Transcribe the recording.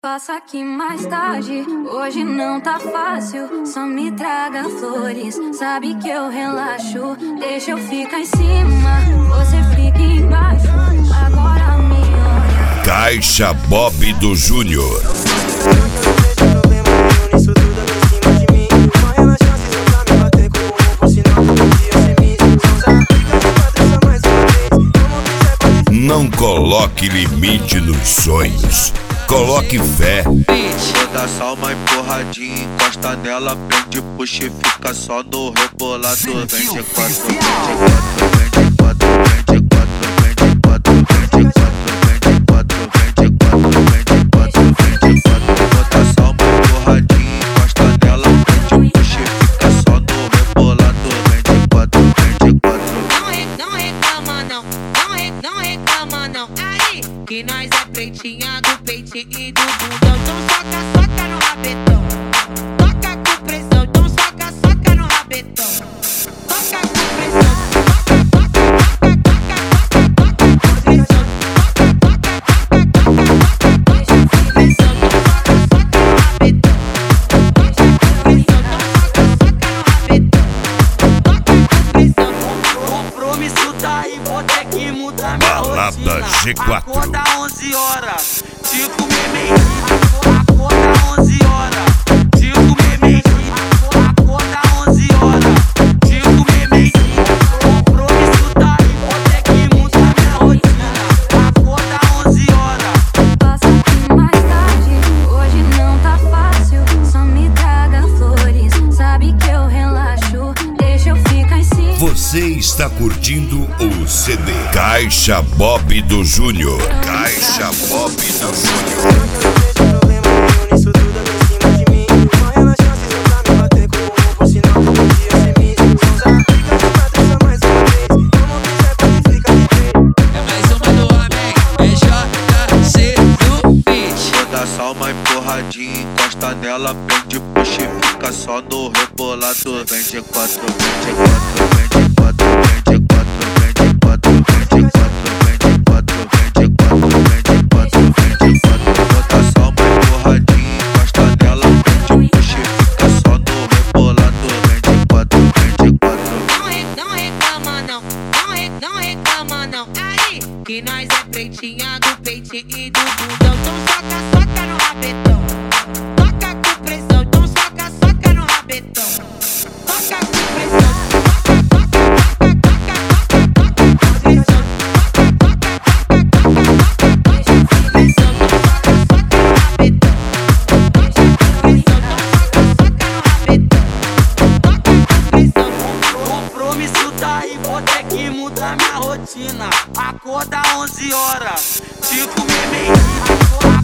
Passa aqui mais tarde, hoje não tá fácil. Só me traga flores, sabe que eu relaxo. Deixa eu ficar em cima, você fica embaixo. Agora me olha. Caixa Bob do Júnior. Não coloque limite nos sonhos. Coloque fé. Dá só uma empurradinha, encosta nela, prende, puxa e fica só no rebolado. Vem de quatro, vem de quatro, vem de quatro, vem de quatro, vem de quatro, vem de quatro, vem de quatro, vem de quatro, vem de quatro. Dá só uma empurradinha, encosta nela, prende, puxa e fica só no rebolado. Vem de quatro, vem de quatro. Não reclama não, não reclama não. Aí, que nós é pretinha do peitinho e do bundão. Então soca no rabetão. Toca com pressão, então soca no rabetão. Toca com pressão, toca com pressão. Compromisso tá aí, vou ter que mudar minha Balada G4. Acorda 11 horas, te comer meio. Acorda 11 horas, te comer meio. Acorda 11 horas, te comer meio. Compromisso tá aí, vou ter que mudar minha rotina. Acorda 11 horas. Passa aqui mais tarde, hoje não tá fácil. Só me traga flores, sabe que eu relaxo. Deixa eu ficar em cima. Você está curtindo o CD Caixa Bob do Júnior. Caixa Bob do Júnior. Dá só uma empurradinha, encosta nela, prende, puxa e fica só no rebolado. Vem de quatro, vem de quatro, vem de quatro, vem de quatro, vem de quatro, vem de quatro, vem de quatro, vem de quatro, vem de quatro, vem de quatro. Dá só uma empurradinha, encosta nela, prende, puxa e fica só no rebolado. Vem de quatro, vem de quatro. Não reclama não reclama não. Aí, que nós é pretinha do peitinho e do bundão. Então soca no rabetão. Toca com pressão, então soca no rabetão. Toca com pressão, compromisso tá aí, vou ter que mudar minha rotina. Acorda 11 horas, te comer meio.